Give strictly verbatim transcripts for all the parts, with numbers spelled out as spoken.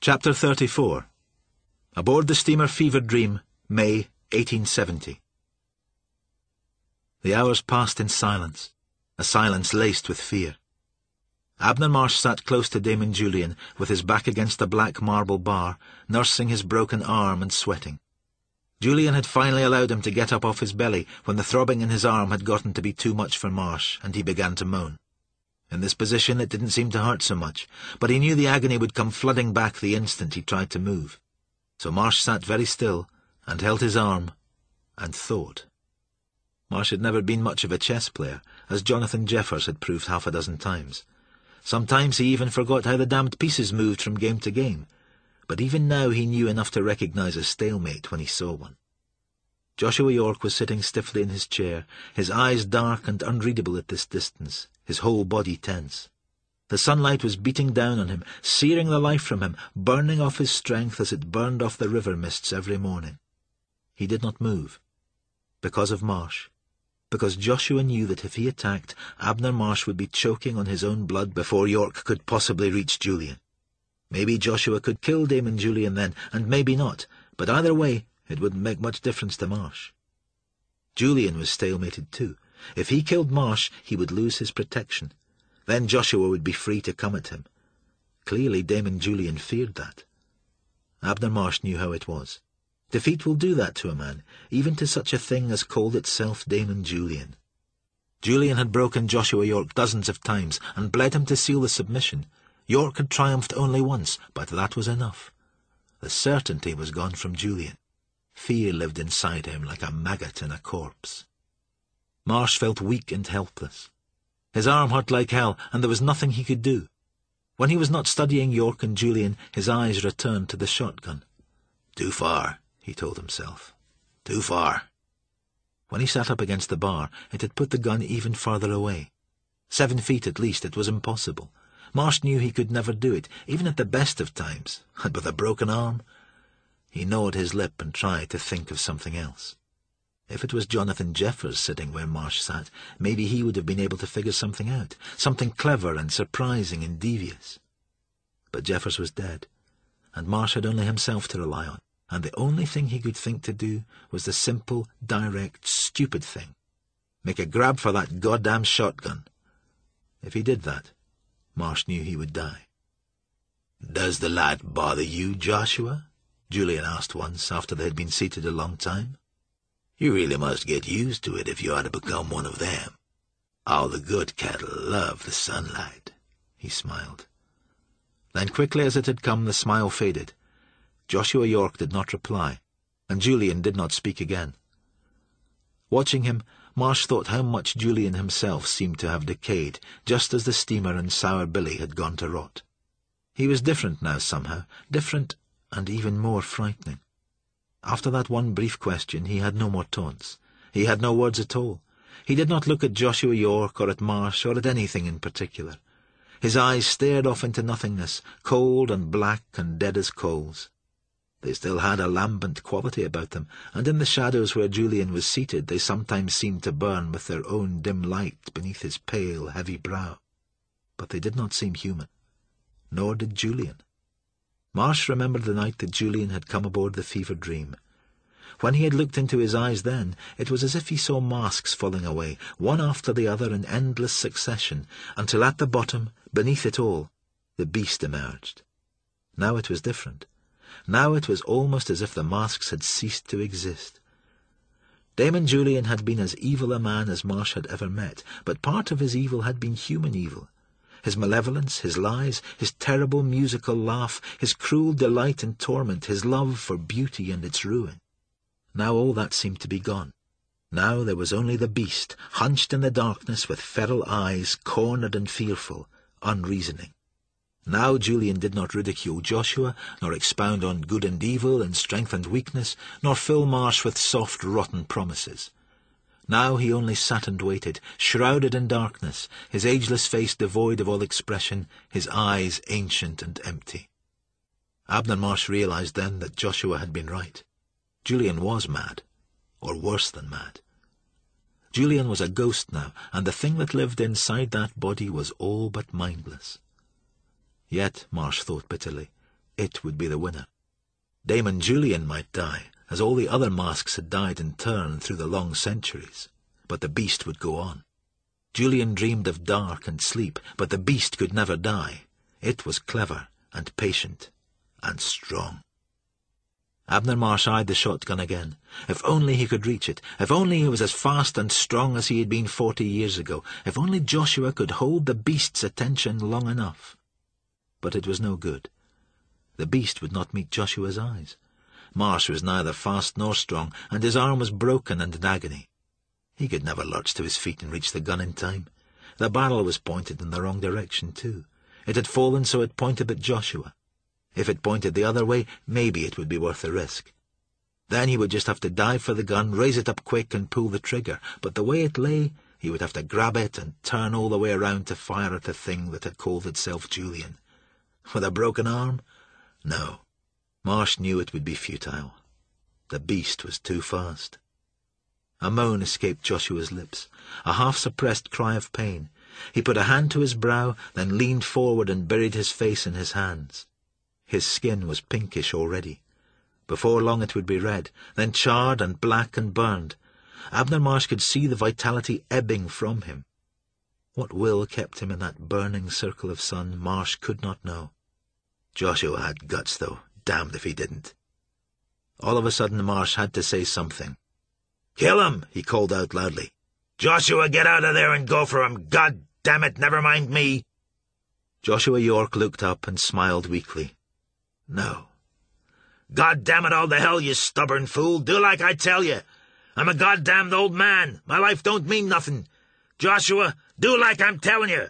Chapter thirty-four. Aboard the steamer Fever Dream, May eighteen seventy. The hours passed in silence, a silence laced with fear. Abner Marsh sat close to Damon Julian, with his back against the black marble bar, nursing his broken arm and sweating. Julian had finally allowed him to get up off his belly when the throbbing in his arm had gotten to be too much for Marsh, and he began to moan. In this position it didn't seem to hurt so much, but he knew the agony would come flooding back the instant he tried to move. So Marsh sat very still, and held his arm, and thought. Marsh had never been much of a chess player, as Jonathan Jeffers had proved half a dozen times. Sometimes he even forgot how the damned pieces moved from game to game, but even now he knew enough to recognize a stalemate when he saw one. Joshua York was sitting stiffly in his chair, his eyes dark and unreadable at this distance, his whole body tense. The sunlight was beating down on him, searing the life from him, burning off his strength as it burned off the river mists every morning. He did not move. Because of Marsh. Because Joshua knew that if he attacked, Abner Marsh would be choking on his own blood before York could possibly reach Julian. Maybe Joshua could kill Damon Julian then, and maybe not, but either way, it wouldn't make much difference to Marsh. Julian was stalemated too. If he killed Marsh, he would lose his protection. Then Joshua would be free to come at him. Clearly Damon Julian feared that. Abner Marsh knew how it was. Defeat will do that to a man, even to such a thing as called itself Damon Julian. Julian had broken Joshua York dozens of times, and bled him to seal the submission. York had triumphed only once, but that was enough. The certainty was gone from Julian. Fear lived inside him like a maggot in a corpse. Marsh felt weak and helpless. His arm hurt like hell, and there was nothing he could do. When he was not studying York and Julian, his eyes returned to the shotgun. Too far, he told himself. Too far. When he sat up against the bar, it had put the gun even farther away. Seven feet at least, it was impossible. Marsh knew he could never do it, even at the best of times, and with a broken arm. He gnawed his lip and tried to think of something else. If it was Jonathan Jeffers sitting where Marsh sat, maybe he would have been able to figure something out, something clever and surprising and devious. But Jeffers was dead, and Marsh had only himself to rely on, and the only thing he could think to do was the simple, direct, stupid thing. Make a grab for that goddamn shotgun. If he did that, Marsh knew he would die. "Does the light bother you, Joshua?" Julian asked once, after they had been seated a long time. "You really must get used to it if you are to become one of them. All the good cattle love the sunlight." He smiled. Then quickly as it had come, the smile faded. Joshua York did not reply, and Julian did not speak again. Watching him, Marsh thought how much Julian himself seemed to have decayed, just as the steamer and Sour Billy had gone to rot. He was different now somehow, different and even more frightening. After that one brief question he had no more taunts. He had no words at all. He did not look at Joshua York or at Marsh or at anything in particular. His eyes stared off into nothingness, cold and black and dead as coals. They still had a lambent quality about them, and in the shadows where Julian was seated they sometimes seemed to burn with their own dim light beneath his pale, heavy brow. But they did not seem human. Nor did Julian. Marsh remembered the night that Julian had come aboard the Fever Dream. When he had looked into his eyes then, it was as if he saw masks falling away, one after the other in endless succession, until at the bottom, beneath it all, the beast emerged. Now it was different. Now it was almost as if the masks had ceased to exist. Damon Julian had been as evil a man as Marsh had ever met, but part of his evil had been human evil. His malevolence, his lies, his terrible musical laugh, his cruel delight in torment, his love for beauty and its ruin. Now all that seemed to be gone. Now there was only the beast, hunched in the darkness with feral eyes, cornered and fearful, unreasoning. Now Julian did not ridicule Joshua, nor expound on good and evil and strength and weakness, nor fill Marsh with soft, rotten promises. Now he only sat and waited, shrouded in darkness, his ageless face devoid of all expression, his eyes ancient and empty. Abner Marsh realized then that Joshua had been right. Julian was mad, or worse than mad. Julian was a ghost now, and the thing that lived inside that body was all but mindless. Yet, Marsh thought bitterly, It would be the winner. Damon Julian might die, as all the other masks had died in turn through the long centuries, but the beast would go on. Julian dreamed of dark and sleep, but the beast could never die. It was clever and patient and strong. Abner Marsh eyed the shotgun again. If only he could reach it. If only he was as fast and strong as he had been forty years ago. If only Joshua could hold the beast's attention long enough. But it was no good. The beast would not meet Joshua's eyes. Marsh was neither fast nor strong, and his arm was broken and in agony. He could never lurch to his feet and reach the gun in time. The barrel was pointed in the wrong direction, too. It had fallen so it pointed at Joshua. If it pointed the other way, maybe it would be worth the risk. Then he would just have to dive for the gun, raise it up quick and pull the trigger. But the way it lay, he would have to grab it and turn all the way around to fire at the thing that had called itself Julian. With a broken arm? No. Marsh knew it would be futile. The beast was too fast. A moan escaped Joshua's lips, a half-suppressed cry of pain. He put a hand to his brow, then leaned forward and buried his face in his hands. His skin was pinkish already. Before long it would be red, then charred and black and burned. Abner Marsh could see the vitality ebbing from him. What will kept him in that burning circle of sun, Marsh could not know. Joshua had guts, though. Damned if he didn't. All of a sudden Marsh had to say something. "Kill him!" he called out loudly. "Joshua, get out of there and go for him! God damn it, never mind me!" Joshua York looked up and smiled weakly. "No." "God damn it all to hell, you stubborn fool! Do like I tell you! I'm a goddamned old man! My life don't mean nothing! Joshua, do like I'm telling you!"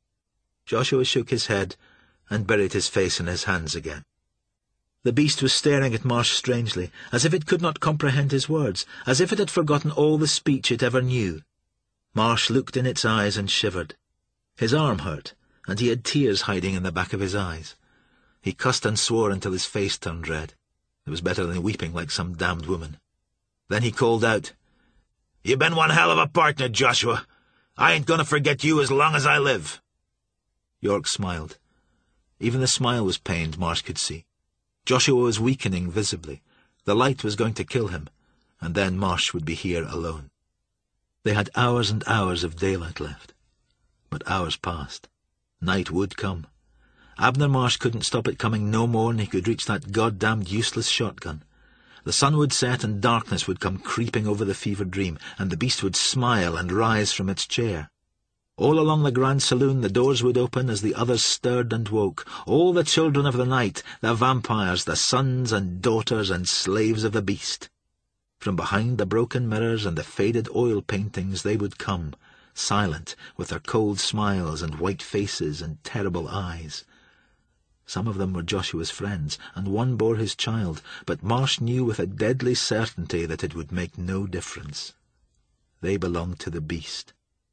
Joshua shook his head and buried his face in his hands again. The beast was staring at Marsh strangely, as if it could not comprehend his words, as if it had forgotten all the speech it ever knew. Marsh looked in its eyes and shivered. His arm hurt, and he had tears hiding in the back of his eyes. He cussed and swore until his face turned red. It was better than weeping like some damned woman. Then he called out, "You've been one hell of a partner, Joshua. I ain't going to forget you as long as I live." York smiled. Even the smile was pained, Marsh could see. Joshua was weakening visibly. The light was going to kill him, and then Marsh would be here alone. They had hours and hours of daylight left. But hours passed. Night would come. Abner Marsh couldn't stop it coming no more than he could reach that goddamned useless shotgun. The sun would set and darkness would come creeping over the fevered dream, and the beast would smile and rise from its chair. All along the grand saloon the doors would open as the others stirred and woke, all the children of the night, the vampires, the sons and daughters and slaves of the beast. From behind the broken mirrors and the faded oil paintings they would come, silent, with their cold smiles and white faces and terrible eyes. Some of them were Joshua's friends, and one bore his child, but Marsh knew with a deadly certainty that it would make no difference. They belonged to the beast.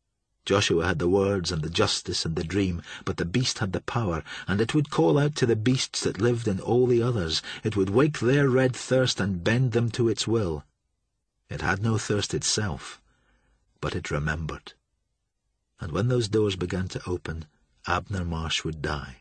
Joshua had the words and the justice and the dream, but the beast had the power, and it would call out to the beasts that lived in all the others. It would wake their red thirst and bend them to its will. It had no thirst itself, but it remembered. And when those doors began to open, Abner Marsh would die.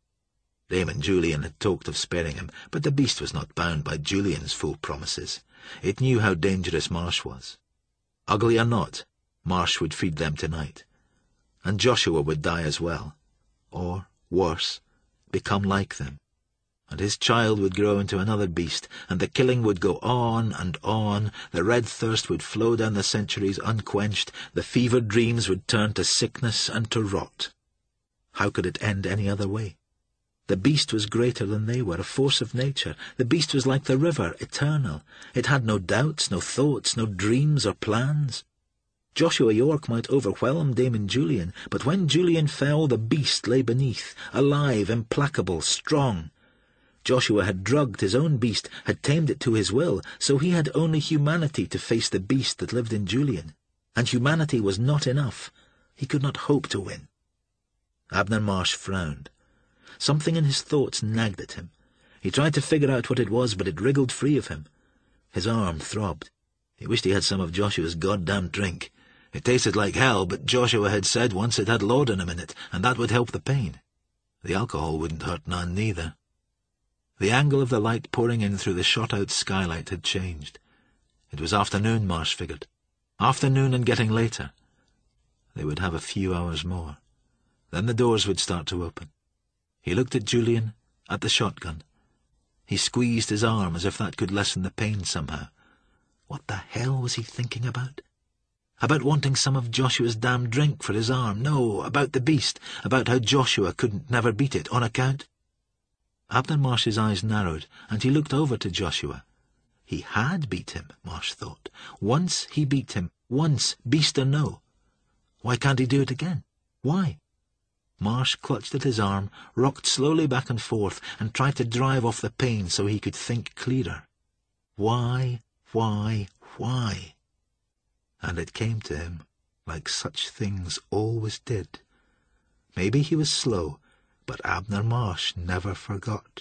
Damon Julian had talked of sparing him, but the beast was not bound by Julian's full promises. It knew how dangerous Marsh was. Ugly or not, Marsh would feed them tonight. And Joshua would die as well. Or, worse, become like them. And his child would grow into another beast, and the killing would go on and on. The red thirst would flow down the centuries unquenched. The fevered dreams would turn to sickness and to rot. How could it end any other way? The beast was greater than they were, a force of nature. The beast was like the river, eternal. It had no doubts, no thoughts, no dreams or plans. Joshua York might overwhelm Damon Julian, but when Julian fell, the beast lay beneath, alive, implacable, strong. Joshua had drugged his own beast, had tamed it to his will, so he had only humanity to face the beast that lived in Julian. And humanity was not enough. He could not hope to win. Abner Marsh frowned. Something in his thoughts nagged at him. He tried to figure out what it was, but it wriggled free of him. His arm throbbed. He wished he had some of Joshua's goddamn drink. It tasted like hell, but Joshua had said once it had laudanum in it, and that would help the pain. The alcohol wouldn't hurt none, neither. The angle of the light pouring in through the shot-out skylight had changed. It was afternoon, Marsh figured. Afternoon and getting later. They would have a few hours more. Then the doors would start to open. He looked at Julian, at the shotgun. He squeezed his arm as if that could lessen the pain somehow. What the hell was he thinking about? About wanting some of Joshua's damned drink for his arm? No, about the beast, about how Joshua couldn't never beat it, on account... Abner Marsh's eyes narrowed, and he looked over to Joshua. He had beat him, Marsh thought. Once he beat him. Once, beast or no. Why can't he do it again? Why? Marsh clutched at his arm, rocked slowly back and forth, and tried to drive off the pain so he could think clearer. Why, why, why? And it came to him, like such things always did. Maybe he was slow, but Abner Marsh never forgot.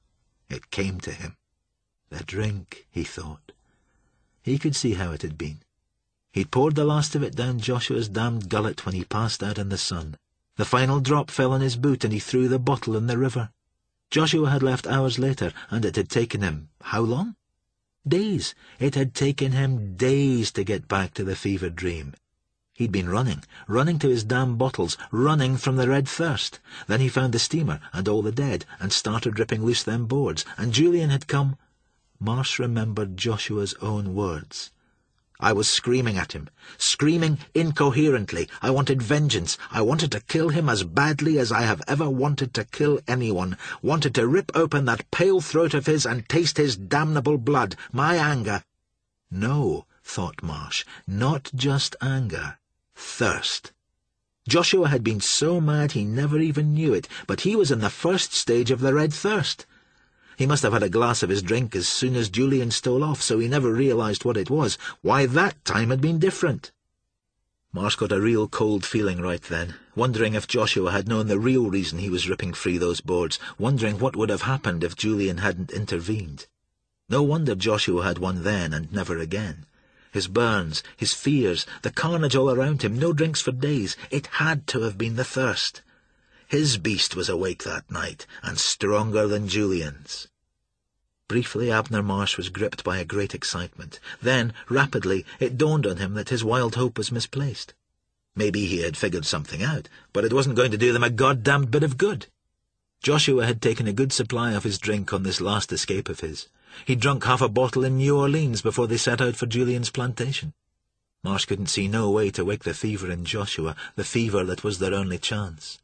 It came to him. The drink, he thought. He could see how it had been. He'd poured the last of it down Joshua's damned gullet when he passed out in the sun. The final drop fell on his boot and he threw the bottle in the river. Joshua had left hours later, and it had taken him, how long? Days. It had taken him days to get back to the fevered dream. He'd been running, running to his damn bottles, running from the red thirst. Then he found the steamer and all the dead, and started ripping loose them boards, and Julian had come... Marsh remembered Joshua's own words. I was screaming at him, screaming incoherently. I wanted vengeance. I wanted to kill him as badly as I have ever wanted to kill anyone, wanted to rip open that pale throat of his and taste his damnable blood, my anger. No, thought Marsh, not just anger. Thirst. Joshua had been so mad he never even knew it, but he was in the first stage of the red thirst. He must have had a glass of his drink as soon as Julian stole off, so he never realized what it was, why that time had been different. Marsh got a real cold feeling right then, wondering if Joshua had known the real reason he was ripping free those boards, wondering what would have happened if Julian hadn't intervened. No wonder Joshua had won then and never again. His burns, his fears, the carnage all around him, no drinks for days. It had to have been the thirst. His beast was awake that night, and stronger than Julian's. Briefly Abner Marsh was gripped by a great excitement. Then, rapidly, it dawned on him that his wild hope was misplaced. Maybe he had figured something out, but it wasn't going to do them a goddamned bit of good. Joshua had taken a good supply of his drink on this last escape of his. He'd drunk half a bottle in New Orleans before they set out for Julian's plantation. Marsh couldn't see no way to wake the fever in Joshua, the fever that was their only chance.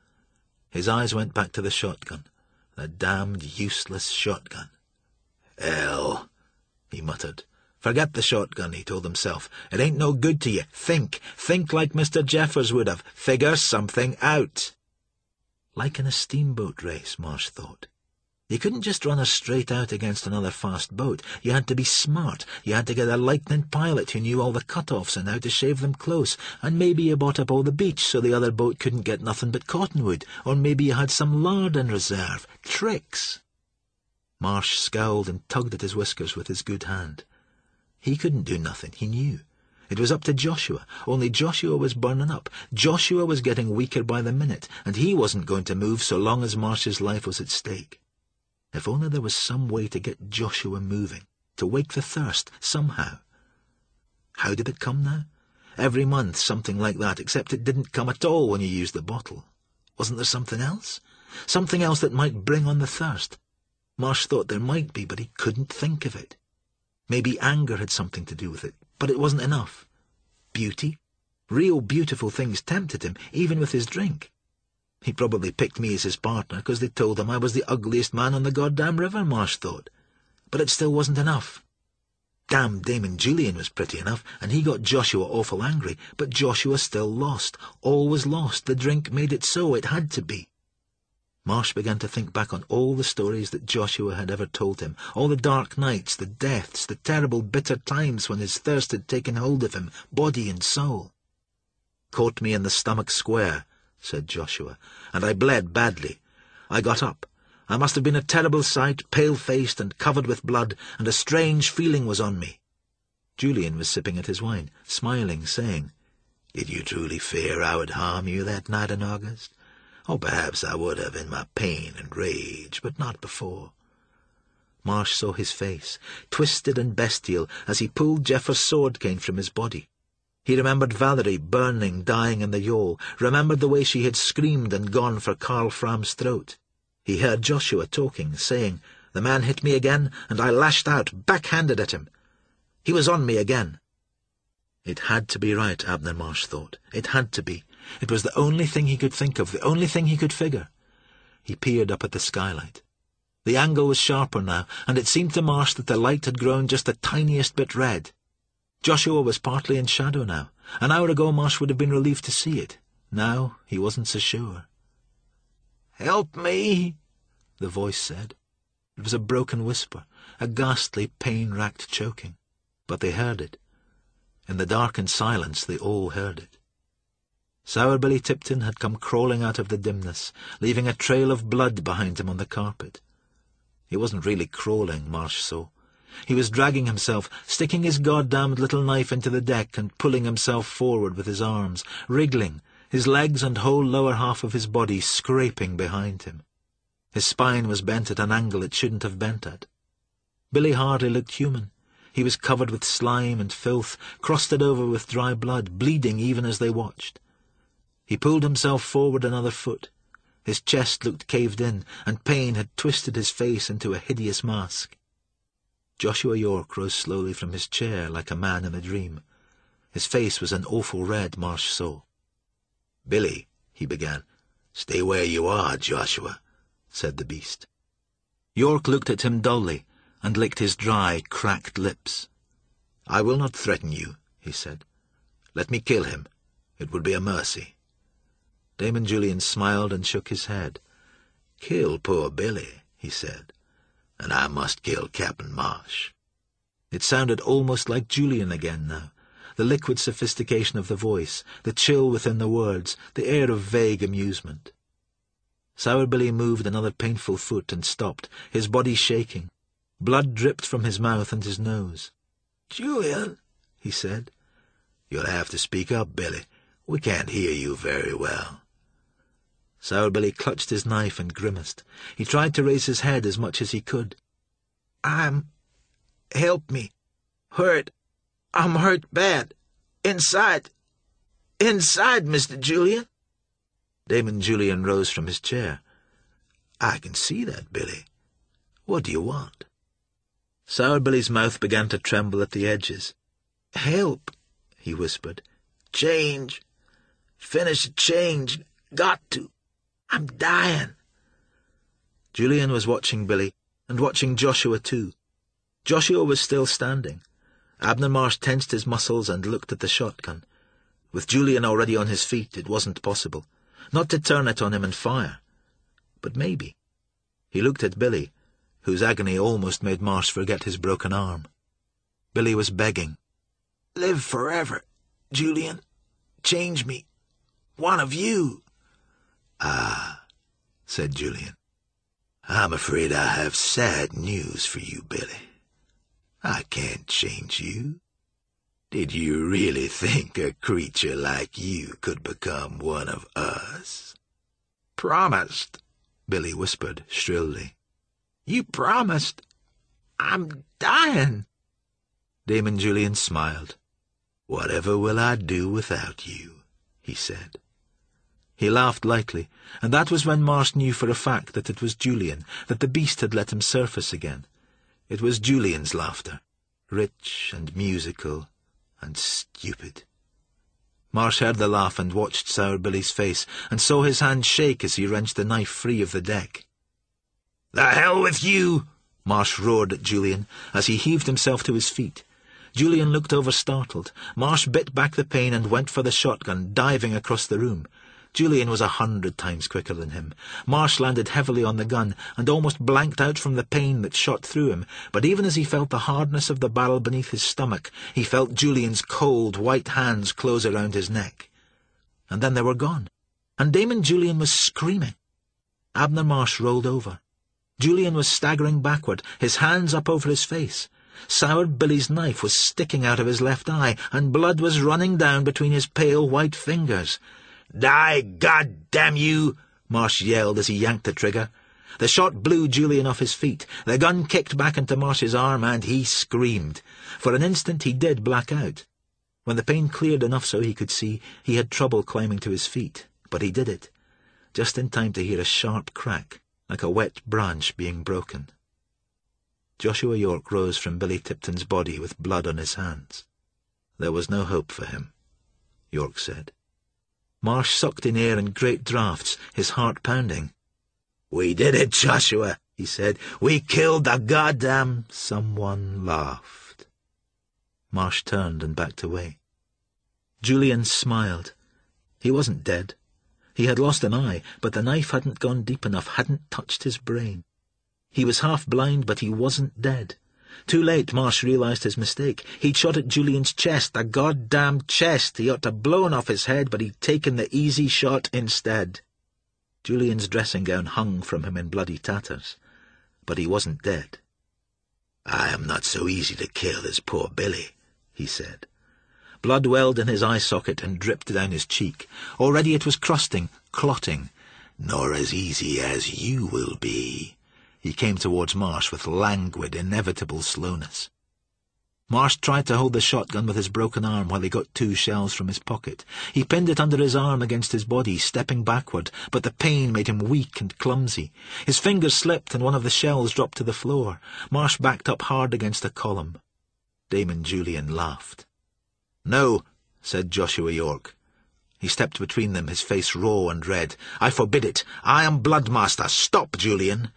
His eyes went back to the shotgun, the damned useless shotgun. Hell, he muttered. Forget the shotgun, he told himself. It ain't no good to you. Think. Think like Mister Jeffers would have. Figure something out. Like in a steamboat race, Marsh thought. You couldn't just run her straight out against another fast boat. You had to be smart. You had to get a lightning pilot who knew all the cut-offs and how to shave them close, and maybe you bought up all the beach so the other boat couldn't get nothing but cottonwood, or maybe you had some lard in reserve. Tricks. Marsh scowled and tugged at his whiskers with his good hand. He couldn't do nothing, he knew. It was up to Joshua, only Joshua was burning up. Joshua was getting weaker by the minute, and he wasn't going to move so long as Marsh's life was at stake. If only there was some way to get Joshua moving, to wake the thirst, somehow. How did it come now? Every month, something like that, except it didn't come at all when you used the bottle. Wasn't there something else? Something else that might bring on the thirst? Marsh thought there might be, but he couldn't think of it. Maybe anger had something to do with it, but it wasn't enough. Beauty? Real beautiful things tempted him, even with his drink. He probably picked me as his partner because they told him I was the ugliest man on the goddamn river, Marsh thought. But it still wasn't enough. Damn Damon Julian was pretty enough, and he got Joshua awful angry, but Joshua still lost. Always lost. The drink made it so. It had to be. Marsh began to think back on all the stories that Joshua had ever told him, all the dark nights, the deaths, the terrible bitter times when his thirst had taken hold of him, body and soul. Caught me in the stomach square, said Joshua, and I bled badly. I got up. I must have been a terrible sight, pale-faced and covered with blood, and a strange feeling was on me. Julian was sipping at his wine, smiling, saying, Did you truly fear I would harm you that night in August? Oh, perhaps I would have in my pain and rage, but not before. Marsh saw his face, twisted and bestial, as he pulled Jeffer's sword cane from his body. He remembered Valerie burning, dying in the yawl, remembered the way she had screamed and gone for Karl Fram's throat. He heard Joshua talking, saying, "The man hit me again, and I lashed out, backhanded at him. He was on me again." It had to be right, Abner Marsh thought. It had to be. It was the only thing he could think of, the only thing he could figure. He peered up at the skylight. The angle was sharper now, and it seemed to Marsh that the light had grown just the tiniest bit red. Joshua was partly in shadow now. An hour ago Marsh would have been relieved to see it. Now he wasn't so sure. "Help me," the voice said. It was a broken whisper, a ghastly, pain-racked choking. But they heard it. In the darkened silence they all heard it. Sour Billy Tipton had come crawling out of the dimness, leaving a trail of blood behind him on the carpet. He wasn't really crawling, Marsh saw. He was dragging himself, sticking his goddamned little knife into the deck and pulling himself forward with his arms, wriggling, his legs and whole lower half of his body scraping behind him. His spine was bent at an angle it shouldn't have bent at. Billy hardly looked human. He was covered with slime and filth, crusted over with dry blood, bleeding even as they watched. He pulled himself forward another foot. His chest looked caved in, and pain had twisted his face into a hideous mask. Joshua York rose slowly from his chair like a man in a dream. His face was an awful red, Marsh saw. "Billy," he began. "Stay where you are, Joshua," said the beast. York looked at him dully and licked his dry, cracked lips. "I will not threaten you," he said. "Let me kill him. It would be a mercy." Damon Julian smiled and shook his head. "Kill poor Billy," he said, "and I must kill Captain Marsh." It sounded almost like Julian again now, the liquid sophistication of the voice, the chill within the words, the air of vague amusement. Sour Billy moved another painful foot and stopped, his body shaking. Blood dripped from his mouth and his nose. "Julian," he said. "You'll have to speak up, Billy. We can't hear you very well." Sour Billy clutched his knife and grimaced. He tried to raise his head as much as he could. "I'm... help me. Hurt. I'm hurt bad. Inside. Inside, Mister Julian." Damon Julian rose from his chair. "I can see that, Billy. What do you want?" Sour Billy's mouth began to tremble at the edges. "Help," he whispered. "Change. Finish a change. Got to. I'm dying." Julian was watching Billy, and watching Joshua too. Joshua was still standing. Abner Marsh tensed his muscles and looked at the shotgun. With Julian already on his feet, it wasn't possible. Not to turn it on him and fire. But maybe. He looked at Billy, whose agony almost made Marsh forget his broken arm. Billy was begging. "Live forever, Julian. Change me. One of you." "Ah," said Julian. "I'm afraid I have sad news for you, Billy. I can't change you. Did you really think a creature like you could become one of us?" "Promised," Billy whispered shrilly. "You promised. I'm dying." Damon Julian smiled. "Whatever will I do without you?" he said. He laughed lightly, and that was when Marsh knew for a fact that it was Julian, that the beast had let him surface again. It was Julian's laughter, rich and musical and stupid. Marsh heard the laugh and watched Sour Billy's face, and saw his hand shake as he wrenched the knife free of the deck. "The hell with you!" Marsh roared at Julian, as he heaved himself to his feet. Julian looked over startled. Marsh bit back the pain and went for the shotgun, diving across the room. Julian was a hundred times quicker than him. Marsh landed heavily on the gun, and almost blanked out from the pain that shot through him, but even as he felt the hardness of the barrel beneath his stomach, he felt Julian's cold, white hands close around his neck. And then they were gone, and Damon Julian was screaming. Abner Marsh rolled over. Julian was staggering backward, his hands up over his face. Sour Billy's knife was sticking out of his left eye, and blood was running down between his pale white fingers. "Die, goddamn you!" Marsh yelled as he yanked the trigger. The shot blew Julian off his feet. The gun kicked back into Marsh's arm, and he screamed. For an instant he did black out. When the pain cleared enough so he could see, he had trouble climbing to his feet, but he did it, just in time to hear a sharp crack, like a wet branch being broken. Joshua York rose from Billy Tipton's body with blood on his hands. There was no hope for him, York said. Marsh sucked in air in great draughts, his heart pounding. "We did it, Joshua," he said. "We killed the goddamn—" Someone laughed. Marsh turned and backed away. Julian smiled. He wasn't dead. He had lost an eye, but the knife hadn't gone deep enough, hadn't touched his brain. He was half blind, but he wasn't dead. Too late, Marsh realized his mistake. He'd shot at Julian's chest, the goddamn chest. He ought to have blown off his head, but he'd taken the easy shot instead. Julian's dressing gown hung from him in bloody tatters, but he wasn't dead. "I am not so easy to kill as poor Billy," he said. Blood welled in his eye socket and dripped down his cheek. Already it was crusting, clotting. "Nor as easy as you will be." He came towards Marsh with languid, inevitable slowness. Marsh tried to hold the shotgun with his broken arm while he got two shells from his pocket. He pinned it under his arm against his body, stepping backward, but the pain made him weak and clumsy. His fingers slipped and one of the shells dropped to the floor. Marsh backed up hard against a column. Damon Julian laughed. "No," said Joshua York. He stepped between them, his face raw and red. "I forbid it. I am Bloodmaster. Stop, Julian."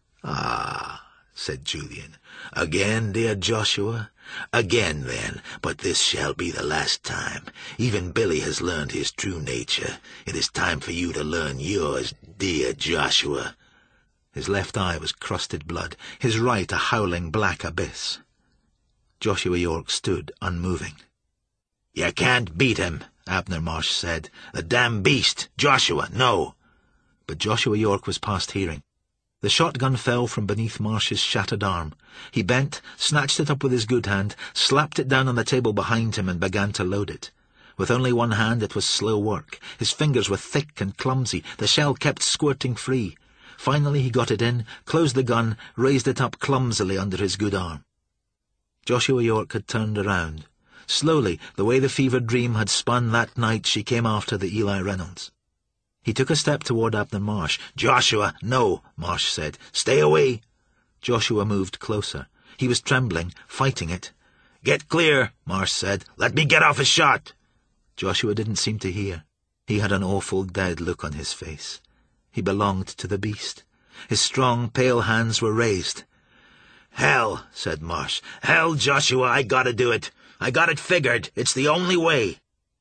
"Ah," said Julian. "Again, dear Joshua? Again, then, but this shall be the last time. Even Billy has learned his true nature. It is time for you to learn yours, dear Joshua." His left eye was crusted blood, his right a howling black abyss. Joshua York stood unmoving. "You can't beat him," Abner Marsh said. "The damn beast! Joshua, no!" But Joshua York was past hearing. The shotgun fell from beneath Marsh's shattered arm. He bent, snatched it up with his good hand, slapped it down on the table behind him and began to load it. With only one hand it was slow work. His fingers were thick and clumsy. The shell kept squirting free. Finally he got it in, closed the gun, raised it up clumsily under his good arm. Joshua York had turned around. Slowly, the way the fevered dream had spun that night, she came after the Eli Reynolds. He took a step toward Abner Marsh. "Joshua, no," Marsh said. "Stay away." Joshua moved closer. He was trembling, fighting it. "Get clear," Marsh said. "Let me get off a shot." Joshua didn't seem to hear. He had an awful dead look on his face. He belonged to the beast. His strong, pale hands were raised. "Hell," said Marsh. "Hell, Joshua, I gotta do it. I got it figured. It's the only way."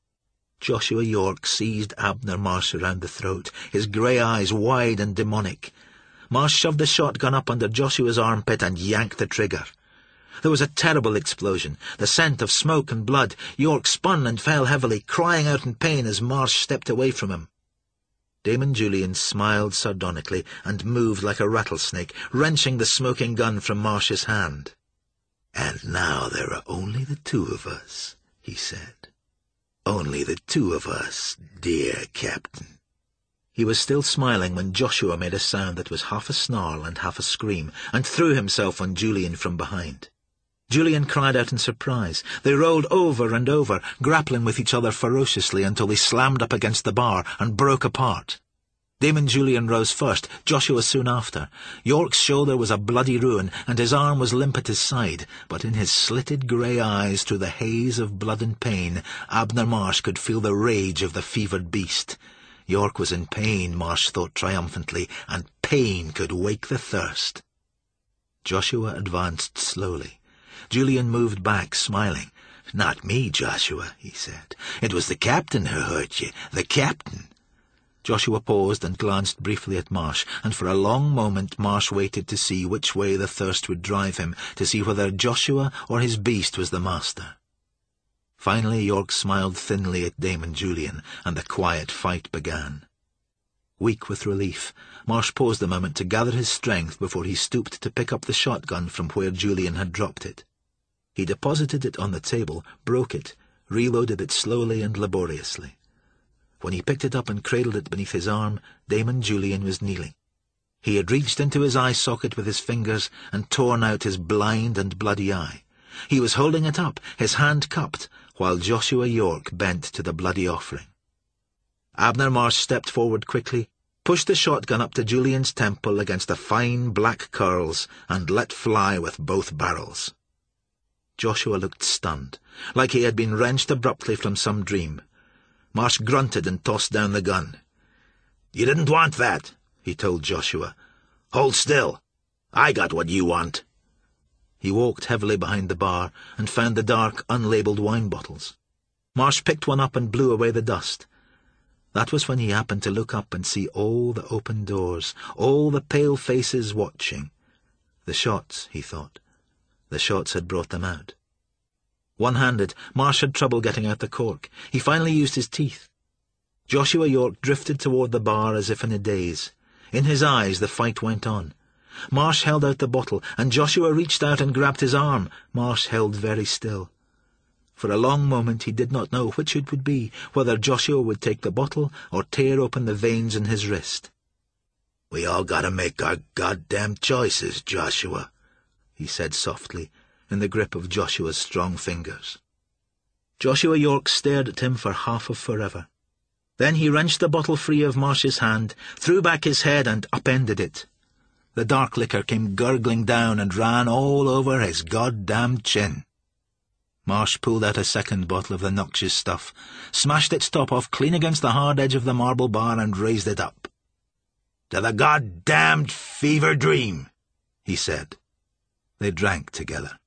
Joshua York seized Abner Marsh around the throat, his grey eyes wide and demonic. Marsh shoved the shotgun up under Joshua's armpit and yanked the trigger. There was a terrible explosion, the scent of smoke and blood. York spun and fell heavily, crying out in pain as Marsh stepped away from him. Damon Julian smiled sardonically and moved like a rattlesnake, wrenching the smoking gun from Marsh's hand. "And now there are only the two of us," he said. "Only the two of us, dear Captain." He was still smiling when Joshua made a sound that was half a snarl and half a scream, and threw himself on Julian from behind. Julian cried out in surprise. They rolled over and over, grappling with each other ferociously until they slammed up against the bar and broke apart. Damon Julian rose first, Joshua soon after. York's shoulder was a bloody ruin, and his arm was limp at his side, but in his slitted grey eyes, through the haze of blood and pain, Abner Marsh could feel the rage of the fevered beast. York was in pain, Marsh thought triumphantly, and pain could wake the thirst. Joshua advanced slowly. Julian moved back, smiling. "Not me, Joshua," he said. "It was the captain who hurt you, the captain." Joshua paused and glanced briefly at Marsh, and for a long moment Marsh waited to see which way the thirst would drive him, to see whether Joshua or his beast was the master. Finally York smiled thinly at Damon Julian, and the quiet fight began. Weak with relief, Marsh paused a moment to gather his strength before he stooped to pick up the shotgun from where Julian had dropped it. He deposited it on the table, broke it, reloaded it slowly and laboriously. When he picked it up and cradled it beneath his arm, Damon Julian was kneeling. He had reached into his eye socket with his fingers and torn out his blind and bloody eye. He was holding it up, his hand cupped, while Joshua York bent to the bloody offering. Abner Marsh stepped forward quickly, pushed the shotgun up to Julian's temple against the fine black curls, and let fly with both barrels. Joshua looked stunned, like he had been wrenched abruptly from some dream. Marsh grunted and tossed down the gun. "You didn't want that," he told Joshua. "Hold still. I got what you want." He walked heavily behind the bar and found the dark, unlabelled wine bottles. Marsh picked one up and blew away the dust. That was when he happened to look up and see all the open doors, all the pale faces watching. The shots, he thought. The shots had brought them out. One-handed, Marsh had trouble getting out the cork. He finally used his teeth. Joshua York drifted toward the bar as if in a daze. In his eyes the fight went on. Marsh held out the bottle, and Joshua reached out and grabbed his arm. Marsh held very still. For a long moment he did not know which it would be, whether Joshua would take the bottle or tear open the veins in his wrist. "We all gotta make our goddamn choices, Joshua," he said softly, in the grip of Joshua's strong fingers. Joshua York stared at him for half of forever. Then he wrenched the bottle free of Marsh's hand, threw back his head and upended it. The dark liquor came gurgling down and ran all over his goddamn chin. Marsh pulled out a second bottle of the noxious stuff, smashed its top off clean against the hard edge of the marble bar and raised it up. "To the goddamned fever dream," he said. They drank together.